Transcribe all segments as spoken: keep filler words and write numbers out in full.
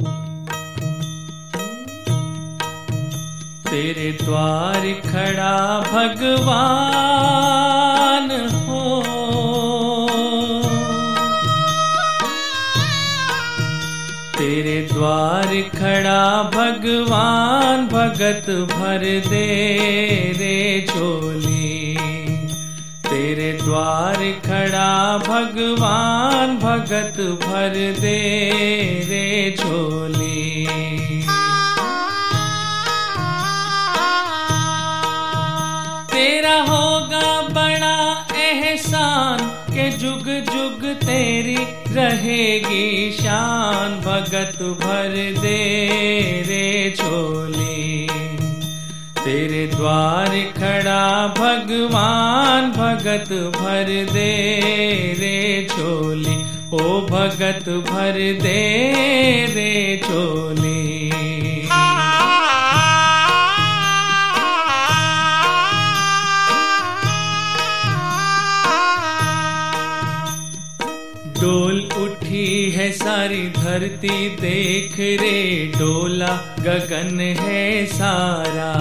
तेरे द्वार खड़ा भगवान हो, तेरे द्वार खड़ा भगवान, भगत भर दे रे झोली। तेरे द्वार खड़ा भगवान, भगत भर दे रे झोली। तेरा होगा बड़ा एहसान के जुग जुग तेरी रहेगी शान, भगत भर दे रे झोली। तेरे द्वार खड़ा भगवान, भगत भर दे रे झोली। ओ भगत भर दे रे झोली। डोल उठी है सारी धरती देख रे, डोला गगन है सारा।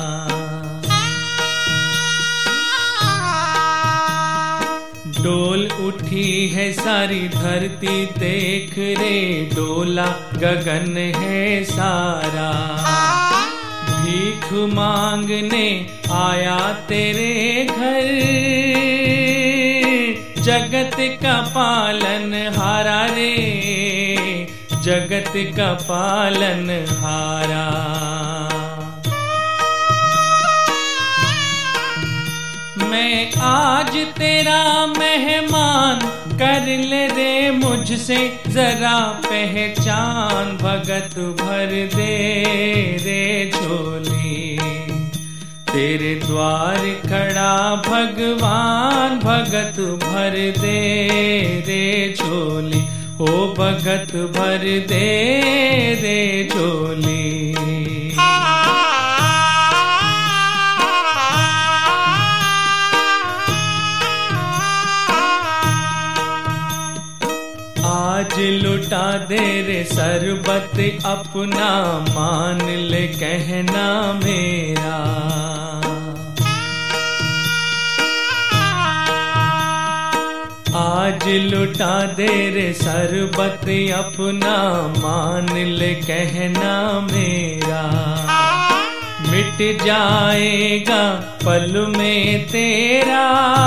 डोल उठी है सारी धरती देख रे, डोला गगन है सारा। भीख मांगने आया तेरे घर, जगत का पालन हारा रे, जगत का पालन हारा। मैं आज तेरा मेहमान, कर ले रे मुझसे जरा पहचान, भगत भर दे रे झोली। तेरे द्वार खड़ा भगवान, भगत भर दे रे झोली। ओ भगत भर दे रे झोली। आज लुटा दे रे सरबत अपना, मान ले कहना मेरा। आज लुटा दे रे सरबत अपना, मान ले कहना मेरा। मिट जाएगा पल में तेरा,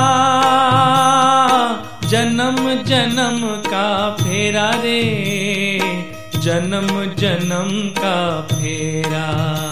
जन्म जन्म का फेरा रे, जन्म जन्म का फेरा।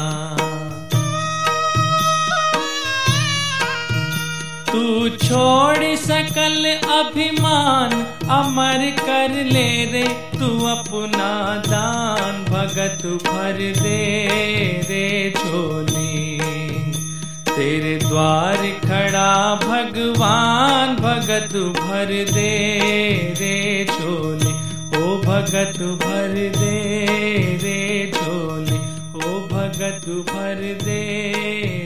तू छोड़ सकल अभिमान, अमर कर ले रे तू अपना दान, भगत भर दे रे झोली। तेरे द्वार खड़ा भगवान, भगत भर दे रे झोली। ओ भगत भर दे रे झोली। ओ भगत भर दे